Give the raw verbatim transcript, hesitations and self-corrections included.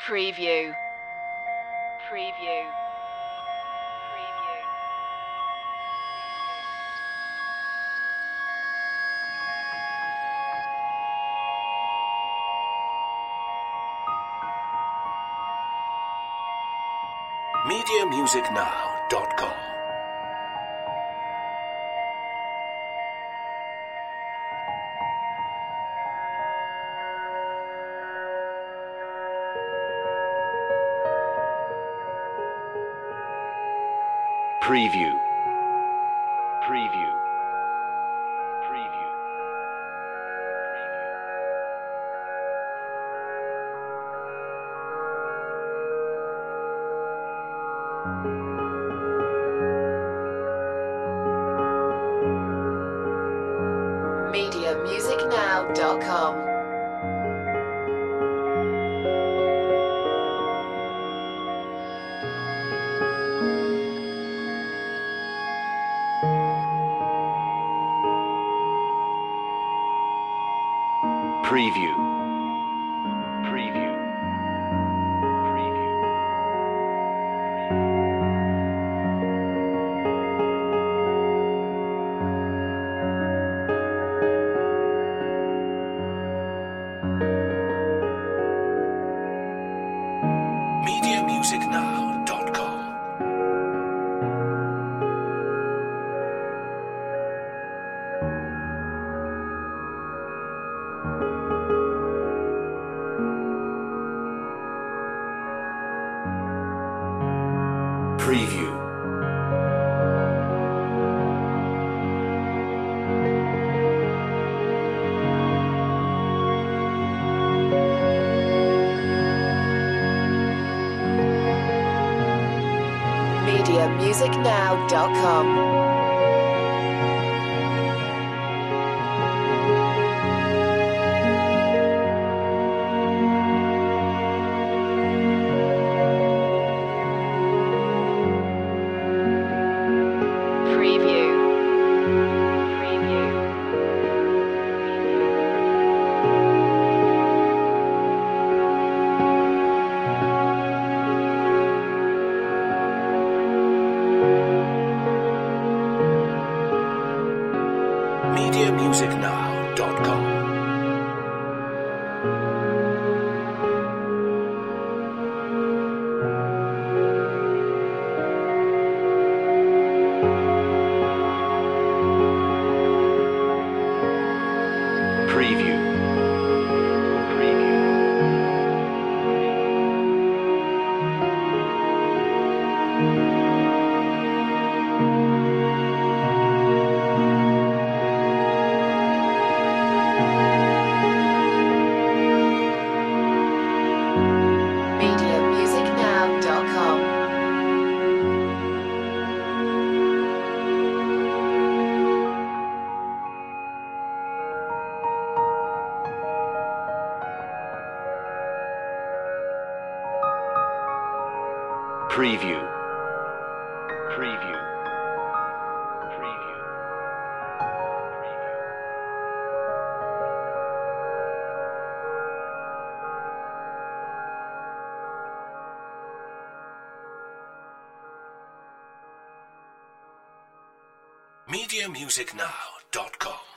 Preview. Preview. Preview. media music now dot com. Preview. Preview. Preview. media music now dot com. Preview. Preview. Preview. media music now dot com. Preview. media music now dot com. Preview. Preview. media music now dot com. Preview. Preview. media music now dot com. Preview. Preview. Preview. media music now dot com.